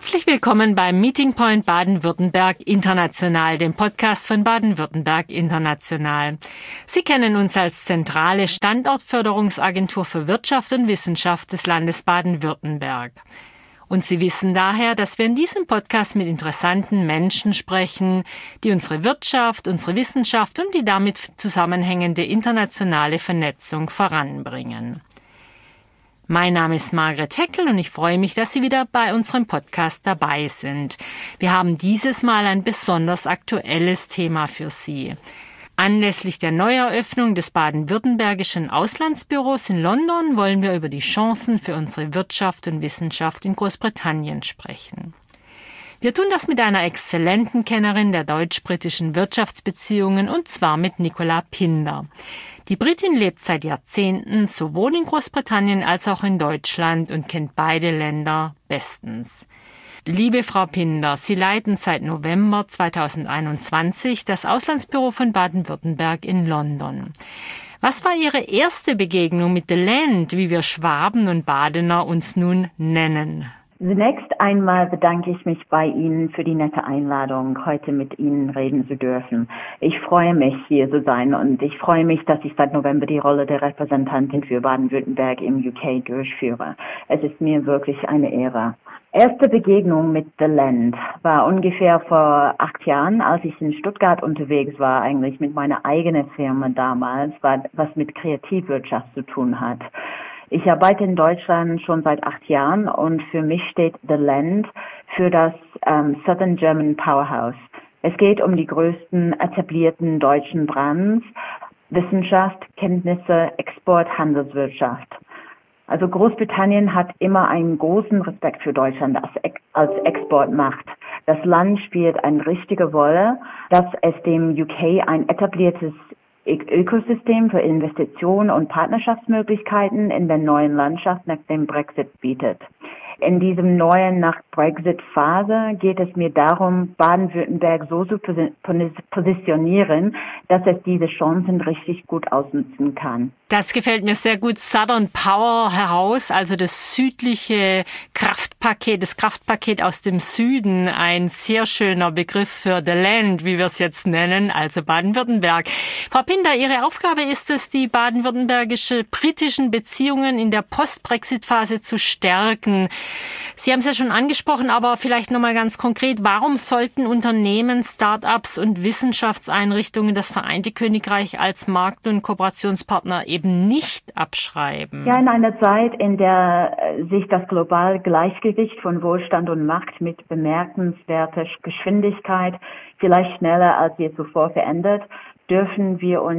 Herzlich willkommen beim Meeting Point Baden-Württemberg International, dem Podcast von Baden-Württemberg International. Sie kennen uns als zentrale Standortförderungsagentur für Wirtschaft und Wissenschaft des Landes Baden-Württemberg. Und Sie wissen daher, dass wir in diesem Podcast mit interessanten Menschen sprechen, die unsere Wirtschaft, unsere Wissenschaft und die damit zusammenhängende internationale Vernetzung voranbringen. Mein Name ist Margret Heckel und ich freue mich, dass Sie wieder bei unserem Podcast dabei sind. Wir haben dieses Mal ein besonders aktuelles Thema für Sie. Anlässlich der Neueröffnung des baden-württembergischen Auslandsbüros in London wollen wir über die Chancen für unsere Wirtschaft und Wissenschaft in Großbritannien sprechen. Wir tun das mit einer exzellenten Kennerin der deutsch-britischen Wirtschaftsbeziehungen, und zwar mit Nicola Pinder. Die Britin lebt seit Jahrzehnten sowohl in Großbritannien als auch in Deutschland und kennt beide Länder bestens. Liebe Frau Pinder, Sie leiten seit November 2021 das Auslandsbüro von Baden-Württemberg in London. Was war Ihre erste Begegnung mit The Land, wie wir Schwaben und Badener uns nun nennen? Zunächst einmal bedanke ich mich bei Ihnen für die nette Einladung, heute mit Ihnen reden zu dürfen. Ich freue mich, hier zu sein, und ich freue mich, dass ich seit November die Rolle der Repräsentantin für Baden-Württemberg im UK durchführe. Es ist mir wirklich eine Ehre. Erste Begegnung mit The Land war ungefähr vor 8 Jahren, als ich in Stuttgart unterwegs war, eigentlich mit meiner eigenen Firma damals, was mit Kreativwirtschaft zu tun hat. Ich arbeite in Deutschland schon seit 8 Jahren und für mich steht The Land für das Southern German Powerhouse. Es geht um die größten etablierten deutschen Brands: Wissenschaft, Kenntnisse, Export, Handelswirtschaft. Also Großbritannien hat immer einen großen Respekt für Deutschland als Exportmacht. Das Land spielt eine richtige Rolle, dass es dem UK ein etabliertes Ökosystem für Investitionen und Partnerschaftsmöglichkeiten in der neuen Landschaft nach dem Brexit bietet. In diesem neuen Nach-Brexit-Phase geht es mir darum, Baden-Württemberg so zu positionieren, dass es diese Chancen richtig gut ausnutzen kann. Das gefällt mir sehr gut. Southern Power heraus, also das südliche Kraftpaket, das Kraftpaket aus dem Süden, ein sehr schöner Begriff für The Land, wie wir es jetzt nennen, also Baden-Württemberg. Frau Pinder, Ihre Aufgabe ist es, die baden-württembergische-britischen Beziehungen in der Post-Brexit-Phase zu stärken. Sie haben es ja schon angesprochen, aber vielleicht nochmal ganz konkret, warum sollten Unternehmen, Start-ups und Wissenschaftseinrichtungen das Vereinte Königreich als Markt- und Kooperationspartner eben nicht abschreiben? Ja, in einer Zeit, in der sich das globale Gleichgewicht von Wohlstand und Macht mit bemerkenswerter Geschwindigkeit vielleicht schneller als je zuvor verändert, dürfen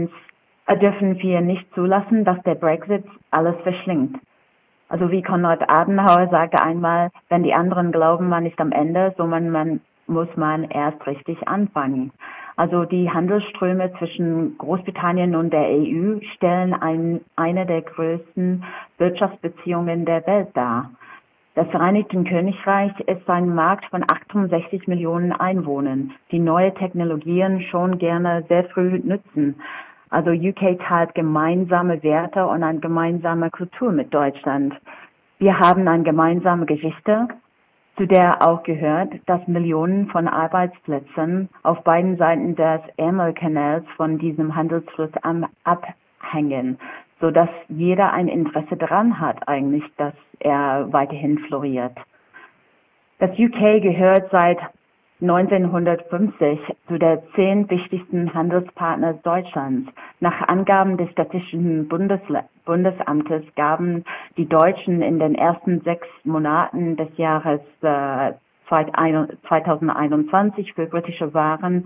wir nicht zulassen, dass der Brexit alles verschlingt. Also wie Konrad Adenauer sagte einmal, wenn die anderen glauben, man ist am Ende, so muss man erst richtig anfangen. Also die Handelsströme zwischen Großbritannien und der EU stellen eine der größten Wirtschaftsbeziehungen der Welt dar. Das Vereinigte Königreich ist ein Markt von 68 Millionen Einwohnern, die neue Technologien schon gerne sehr früh nutzen. Also UK teilt gemeinsame Werte und eine gemeinsame Kultur mit Deutschland. Wir haben eine gemeinsame Geschichte, zu der auch gehört, dass Millionen von Arbeitsplätzen auf beiden Seiten des Ärmelkanals von diesem Handelsfluss abhängen, sodass jeder ein Interesse daran hat eigentlich, dass er weiterhin floriert. Das UK gehört seit 1950 zu der 10 wichtigsten Handelspartners Deutschlands. Nach Angaben des Statistischen Bundesamtes gaben die Deutschen in den ersten 6 Monaten des Jahres 2021 für britische Waren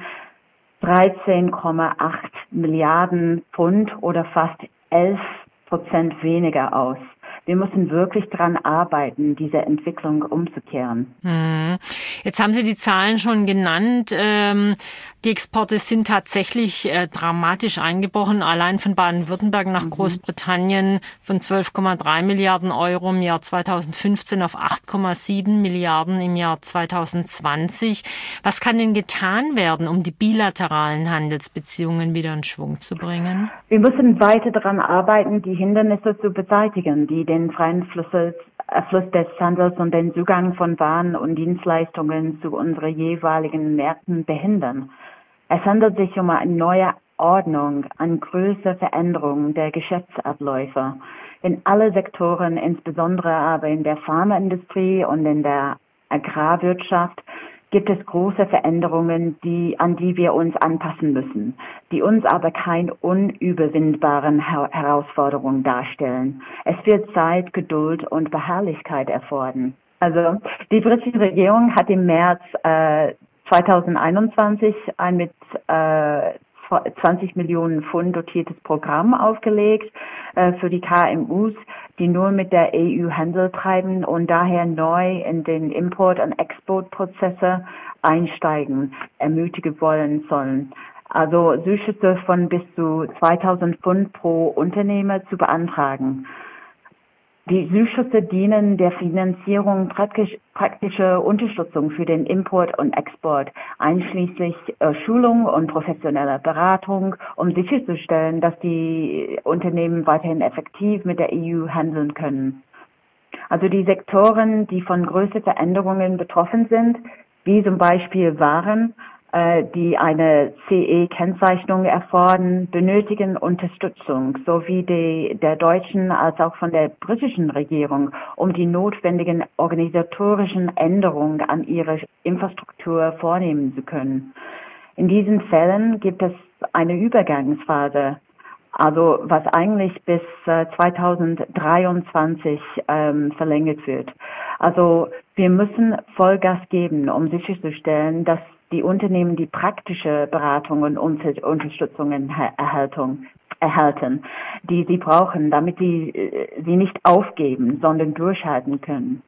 13,8 Milliarden Pfund oder fast 11% weniger aus. Wir müssen wirklich daran arbeiten, diese Entwicklung umzukehren. Jetzt haben Sie die Zahlen schon genannt. Die Exporte sind tatsächlich dramatisch eingebrochen. Allein von Baden-Württemberg nach Großbritannien von 12,3 Milliarden Euro im Jahr 2015 auf 8,7 Milliarden im Jahr 2020. Was kann denn getan werden, um die bilateralen Handelsbeziehungen wieder in Schwung zu bringen? Wir müssen weiter daran arbeiten, die Hindernisse zu beseitigen, die den den freien Fluss des Handels und den Zugang von Waren und Dienstleistungen zu unseren jeweiligen Märkten behindern. Es handelt sich um eine neue Ordnung, eine größere Veränderung der Geschäftsabläufe. In alle Sektoren, insbesondere aber in der Pharmaindustrie und in der Agrarwirtschaft, gibt es große Veränderungen, an die wir uns anpassen müssen, die uns aber keine unüberwindbaren Herausforderungen darstellen. Es wird Zeit, Geduld und Beharrlichkeit erfordern. Also die britische Regierung hat im März 2021 ein mit 20 Millionen Pfund dotiertes Programm aufgelegt für die KMUs, die nur mit der EU Handel treiben und daher neu in den Import- und Exportprozesse einsteigen, ermutigen wollen sollen. Also Zuschüsse von bis zu 2.000 Pfund pro Unternehmer zu beantragen. Die Zuschüsse dienen der Finanzierung praktischer Unterstützung für den Import und Export, einschließlich Schulung und professioneller Beratung, um sicherzustellen, dass die Unternehmen weiterhin effektiv mit der EU handeln können. Also die Sektoren, die von größeren Veränderungen betroffen sind, wie zum Beispiel Waren, die eine CE-Kennzeichnung erfordern, benötigen Unterstützung, sowie der deutschen als auch von der britischen Regierung, um die notwendigen organisatorischen Änderungen an ihrer Infrastruktur vornehmen zu können. In diesen Fällen gibt es eine Übergangsphase, also was eigentlich bis 2023 verlängert wird. Also wir müssen Vollgas geben, um sicherzustellen, dass die Unternehmen die praktische Beratung und Unterstützungen erhalten, die sie brauchen, damit sie nicht aufgeben, sondern durchhalten können.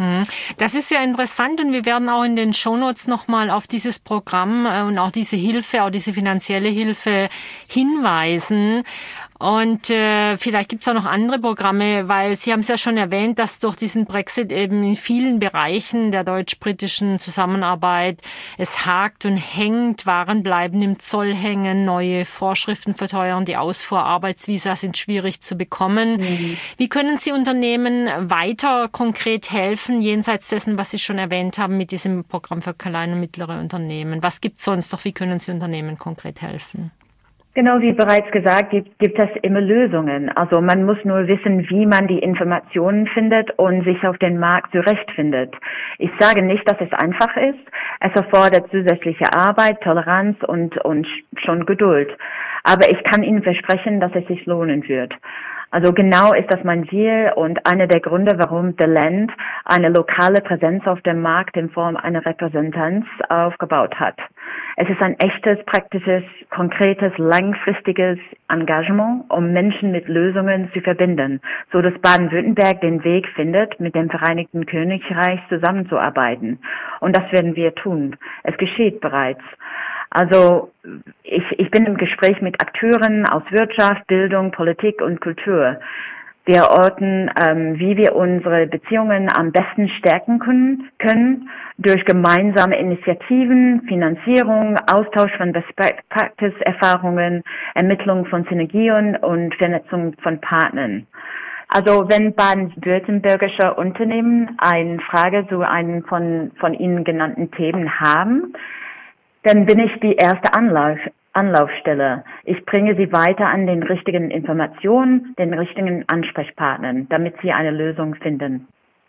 Das ist ja interessant und wir werden auch in den Shownotes nochmal auf dieses Programm und auch diese Hilfe, auch diese finanzielle Hilfe hinweisen. Und vielleicht gibt's auch noch andere Programme, weil Sie haben es ja schon erwähnt, dass durch diesen Brexit eben in vielen Bereichen der deutsch-britischen Zusammenarbeit es hakt und hängt, Waren bleiben im Zoll hängen, neue Vorschriften verteuern, die Ausfuhr, Arbeitsvisa sind schwierig zu bekommen. Wie können Sie Unternehmen weiter konkret helfen, jenseits dessen, was Sie schon erwähnt haben mit diesem Programm für kleine und mittlere Unternehmen? Was gibt's sonst noch? Wie können Sie Unternehmen konkret helfen? Genau, wie bereits gesagt, gibt es immer Lösungen. Also man muss nur wissen, wie man die Informationen findet und sich auf den Markt zurechtfindet. Ich sage nicht, dass es einfach ist. Es erfordert zusätzliche Arbeit, Toleranz und schon Geduld. Aber ich kann Ihnen versprechen, dass es sich lohnen wird. Also genau ist das mein Ziel und einer der Gründe, warum The Land eine lokale Präsenz auf dem Markt in Form einer Repräsentanz aufgebaut hat. Es ist ein echtes, praktisches, konkretes, langfristiges Engagement, um Menschen mit Lösungen zu verbinden, so dass Baden-Württemberg den Weg findet, mit dem Vereinigten Königreich zusammenzuarbeiten. Und das werden wir tun. Es geschieht bereits. Also ich bin im Gespräch mit Akteuren aus Wirtschaft, Bildung, Politik und Kultur. Wir orten, wie wir unsere Beziehungen am besten stärken können durch gemeinsame Initiativen, Finanzierung, Austausch von Best-Practice-Erfahrungen, Ermittlung von Synergien und Vernetzung von Partnern. Also wenn baden-württembergische Unternehmen eine Frage zu einem von Ihnen genannten Themen haben, dann bin ich die erste Anlaufstelle. Ich bringe Sie weiter an den richtigen Informationen, den richtigen Ansprechpartnern, damit Sie eine Lösung finden.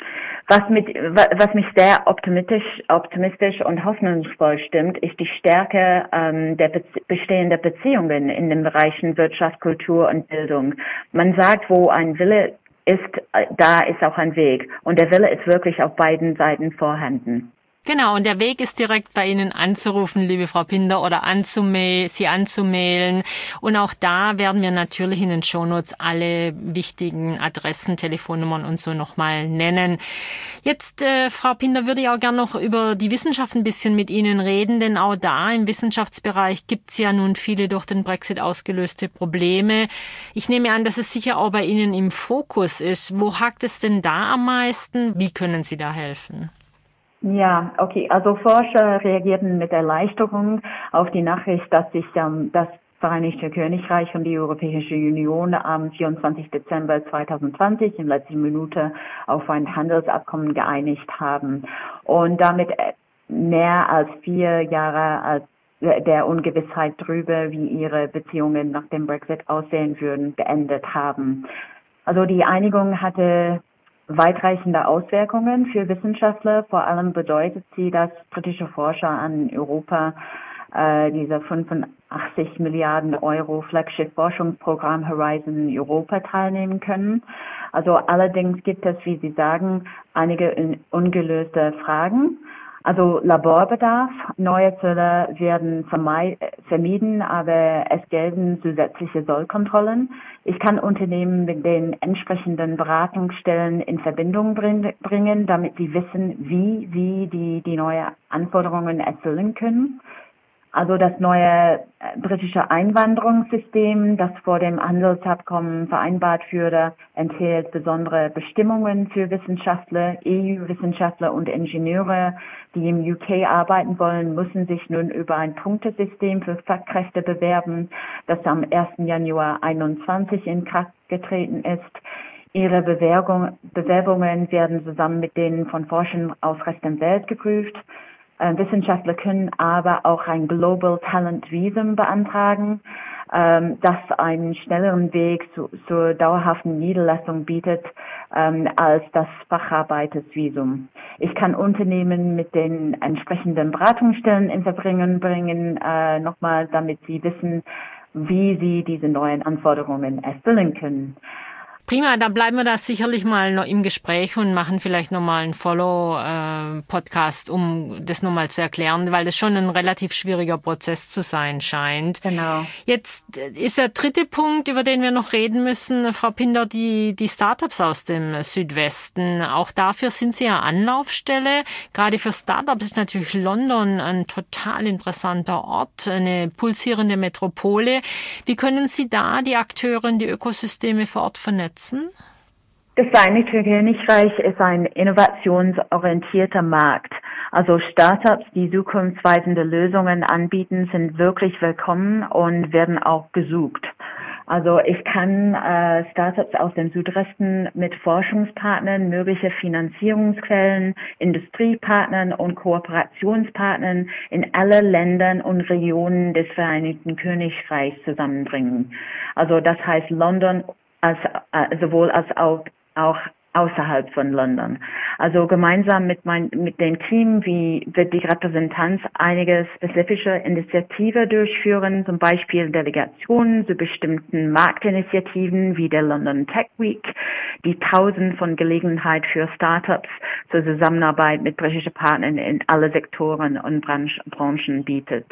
Was mich sehr optimistisch und hoffnungsvoll stimmt, ist die Stärke der bestehenden Beziehungen in den Bereichen Wirtschaft, Kultur und Bildung. Man sagt, wo ein Wille ist, da ist auch ein Weg. Und der Wille ist wirklich auf beiden Seiten vorhanden. Genau, und der Weg ist direkt bei Ihnen anzurufen, liebe Frau Pinder, oder Sie anzumailen. Und auch da werden wir natürlich in den Shownotes alle wichtigen Adressen, Telefonnummern und so nochmal nennen. Jetzt, Frau Pinder, würde ich auch gerne noch über die Wissenschaft ein bisschen mit Ihnen reden, denn auch da im Wissenschaftsbereich gibt es ja nun viele durch den Brexit ausgelöste Probleme. Ich nehme an, dass es sicher auch bei Ihnen im Fokus ist. Wo hakt es denn da am meisten? Wie können Sie da helfen? Ja, okay. Also Forscher reagierten mit Erleichterung auf die Nachricht, dass Vereinigte Königreich und die Europäische Union am 24. Dezember 2020 in letzter Minute auf ein Handelsabkommen geeinigt haben und damit mehr als 4 Jahre als der Ungewissheit darüber, wie ihre Beziehungen nach dem Brexit aussehen würden, beendet haben. Also die Einigung hatte weitreichende Auswirkungen für Wissenschaftler. Vor allem bedeutet sie, dass britische Forscher an Europa dieser 85 Milliarden Euro Flaggschiff-Forschungsprogramm Horizon Europa teilnehmen können. Also allerdings gibt es, wie Sie sagen, einige ungelöste Fragen. Also Laborbedarf, neue Zölle werden vermieden, aber es gelten zusätzliche Zollkontrollen. Ich kann Unternehmen mit den entsprechenden Beratungsstellen in Verbindung bringen, damit sie wissen, wie sie die neuen Anforderungen erfüllen können. Also das neue britische Einwanderungssystem, das vor dem Handelsabkommen vereinbart wurde, enthält besondere Bestimmungen für Wissenschaftler, EU-Wissenschaftler und Ingenieure, die im UK arbeiten wollen, müssen sich nun über ein Punktesystem für Fachkräfte bewerben, das am 1. Januar 2021 in Kraft getreten ist. Ihre Bewerbungen werden zusammen mit denen von Forschern aus Rest der Welt geprüft. Wissenschaftler können aber auch ein Global Talent Visum beantragen, das einen schnelleren Weg zur dauerhaften Niederlassung bietet als das Facharbeitersvisum. Ich kann Unternehmen mit den entsprechenden Beratungsstellen in Verbindung bringen, nochmal, damit sie wissen, wie sie diese neuen Anforderungen erfüllen können. Prima, da bleiben wir da sicherlich mal noch im Gespräch und machen vielleicht nochmal einen Follow-Podcast, um das nochmal zu erklären, weil das schon ein relativ schwieriger Prozess zu sein scheint. Genau. Jetzt ist der dritte Punkt, über den wir noch reden müssen, Frau Pinder, die Startups aus dem Südwesten. Auch dafür sind Sie ja Anlaufstelle. Gerade für Startups ist natürlich London ein total interessanter Ort, eine pulsierende Metropole. Wie können Sie da die Akteure und die Ökosysteme vor Ort vernetzen? Das Vereinigte Königreich ist ein innovationsorientierter Markt. Also Startups, die zukunftsweisende Lösungen anbieten, sind wirklich willkommen und werden auch gesucht. Also ich kann Startups aus dem Südwesten mit Forschungspartnern, mögliche Finanzierungsquellen, Industriepartnern und Kooperationspartnern in alle Ländern und Regionen des Vereinigten Königreichs zusammenbringen. Also das heißt London sowohl als auch außerhalb von London. Also gemeinsam mit dem Team wird die Repräsentanz einige spezifische Initiativen durchführen, zum Beispiel Delegationen zu bestimmten Marktinitiativen wie der London Tech Week, die Tausend von Gelegenheit für Startups zur Zusammenarbeit mit britischen Partnern in alle Sektoren und Branchen bietet.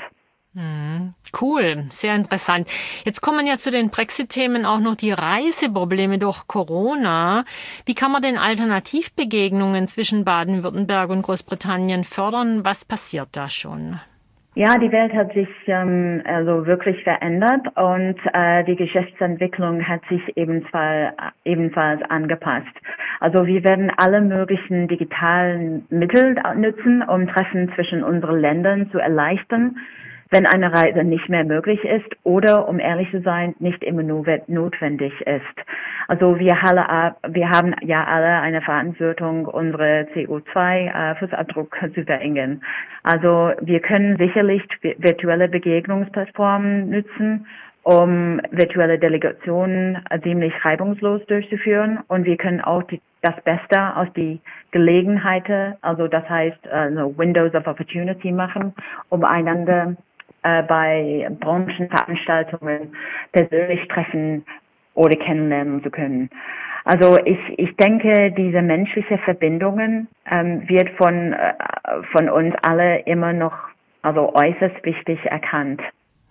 Cool, sehr interessant. Jetzt kommen ja zu den Brexit-Themen auch noch die Reiseprobleme durch Corona. Wie kann man denn Alternativbegegnungen zwischen Baden-Württemberg und Großbritannien fördern? Was passiert da schon? Ja, die Welt hat sich also wirklich verändert und die Geschäftsentwicklung hat sich ebenfalls angepasst. Also wir werden alle möglichen digitalen Mittel nutzen, um Treffen zwischen unseren Ländern zu erleichtern, wenn eine Reise nicht mehr möglich ist oder, um ehrlich zu sein, nicht immer notwendig ist. Also wir haben ja alle eine Verantwortung, unsere CO2-Fußabdruck zu verringern. Also wir können sicherlich virtuelle Begegnungsplattformen nutzen, um virtuelle Delegationen ziemlich reibungslos durchzuführen. Und wir können auch das Beste aus die Gelegenheiten, also das heißt Windows of Opportunity machen, um einander bei Branchenveranstaltungen persönlich treffen oder kennenlernen zu können. Also ich denke, diese menschliche Verbindungen wird von uns alle immer noch äußerst wichtig erkannt.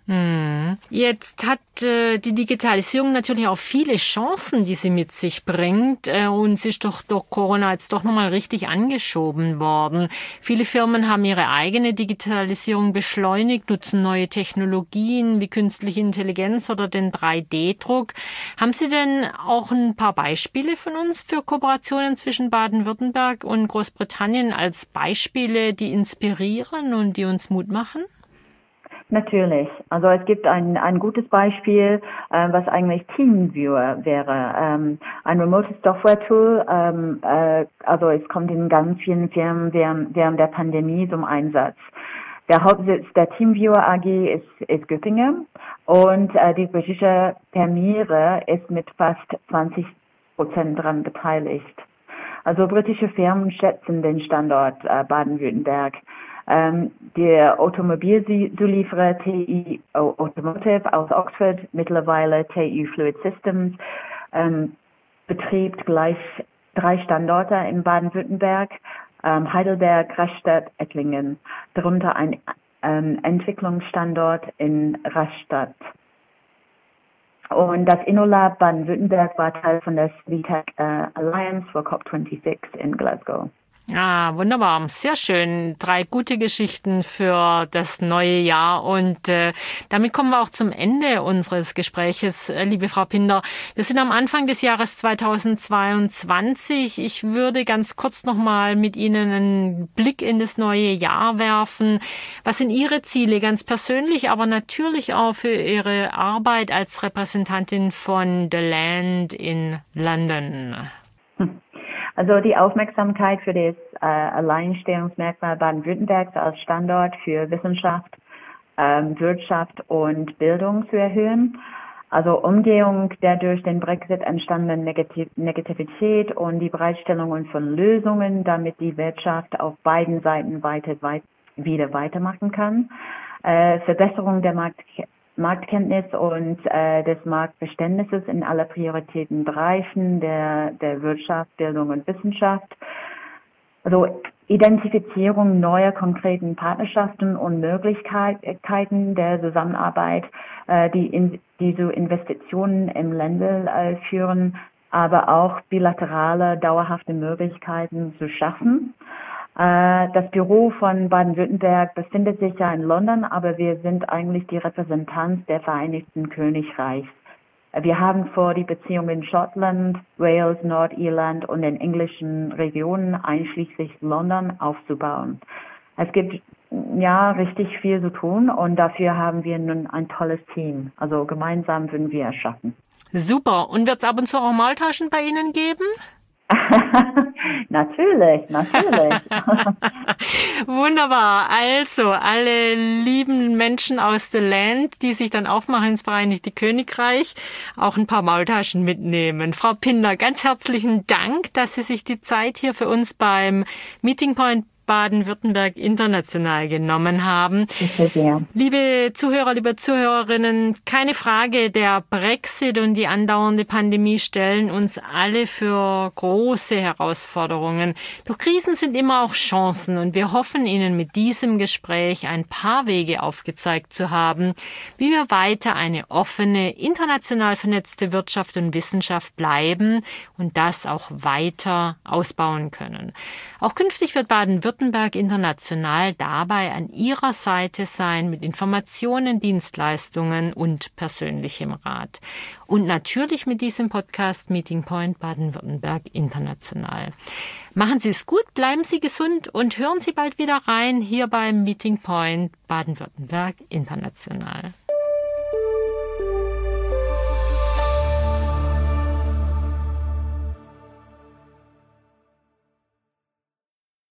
Jetzt hat die Digitalisierung natürlich auch viele Chancen, die sie mit sich bringt, und sie ist doch durch Corona jetzt doch nochmal richtig angeschoben worden. Viele Firmen haben ihre eigene Digitalisierung beschleunigt, nutzen neue Technologien wie künstliche Intelligenz oder den 3D-Druck. Haben Sie denn auch ein paar Beispiele von uns für Kooperationen zwischen Baden-Württemberg und Großbritannien als Beispiele, die inspirieren und die uns Mut machen? Natürlich. Also es gibt ein gutes Beispiel, was eigentlich TeamViewer wäre. Ein remotes Software-Tool. Also es kommt in ganz vielen Firmen während der Pandemie zum Einsatz. Der Hauptsitz der TeamViewer AG ist Göttingen und die britische Permire ist mit fast 20% daran beteiligt. Also britische Firmen schätzen den Standort Baden-Württemberg. Der Automobilzulieferer TI Automotive aus Oxford, mittlerweile TU Fluid Systems, betrieb gleich 3 Standorte in Baden-Württemberg, Heidelberg, Rastatt, Ettlingen, darunter ein Entwicklungsstandort in Rastatt. Und das InnoLab Baden-Württemberg war Teil von der CVTech Alliance for COP26 in Glasgow. Ah, wunderbar. Sehr schön. 3 gute Geschichten für das neue Jahr. Und damit kommen wir auch zum Ende unseres Gespräches, liebe Frau Pinder. Wir sind am Anfang des Jahres 2022. Ich würde ganz kurz nochmal mit Ihnen einen Blick in das neue Jahr werfen. Was sind Ihre Ziele ganz persönlich, aber natürlich auch für Ihre Arbeit als Repräsentantin von The Land in London? Also die Aufmerksamkeit für das Alleinstellungsmerkmal Baden-Württembergs als Standort für Wissenschaft, Wirtschaft und Bildung zu erhöhen. Also Umgehung der durch den Brexit entstandenen Negativität und die Bereitstellung von Lösungen, damit die Wirtschaft auf beiden Seiten wieder weitermachen kann. Verbesserung der Marktkenntnis und des Marktverständnisses in alle Prioritätenbereichen der Wirtschaft, Bildung und Wissenschaft. Also Identifizierung neuer konkreten Partnerschaften und Möglichkeiten der Zusammenarbeit, die zu Investitionen im Länder führen, aber auch bilaterale, dauerhafte Möglichkeiten zu schaffen. Das Büro von Baden-Württemberg befindet sich ja in London, aber wir sind eigentlich die Repräsentanz der Vereinigten Königreichs. Wir haben vor, die Beziehungen Schottland, Wales, Nordirland und den englischen Regionen einschließlich London aufzubauen. Es gibt ja richtig viel zu tun und dafür haben wir nun ein tolles Team. Also gemeinsam würden wir es schaffen. Super. Und wird es ab und zu auch Maultaschen bei Ihnen geben? Natürlich. Wunderbar. Also, alle lieben Menschen aus The Land, die sich dann aufmachen ins Vereinigte Königreich, auch ein paar Maultaschen mitnehmen. Frau Pinder, ganz herzlichen Dank, dass Sie sich die Zeit hier für uns beim Meeting Point Baden-Württemberg international genommen haben. Bitte sehr. Liebe Zuhörer, liebe Zuhörerinnen, keine Frage, der Brexit und die andauernde Pandemie stellen uns alle für große Herausforderungen. Doch Krisen sind immer auch Chancen und wir hoffen Ihnen mit diesem Gespräch ein paar Wege aufgezeigt zu haben, wie wir weiter eine offene, international vernetzte Wirtschaft und Wissenschaft bleiben und das auch weiter ausbauen können. Auch künftig wird Baden-Württemberg international dabei an Ihrer Seite sein mit Informationen, Dienstleistungen und persönlichem Rat. Und natürlich mit diesem Podcast Meeting Point Baden-Württemberg international. Machen Sie es gut, bleiben Sie gesund und hören Sie bald wieder rein hier beim Meeting Point Baden-Württemberg international.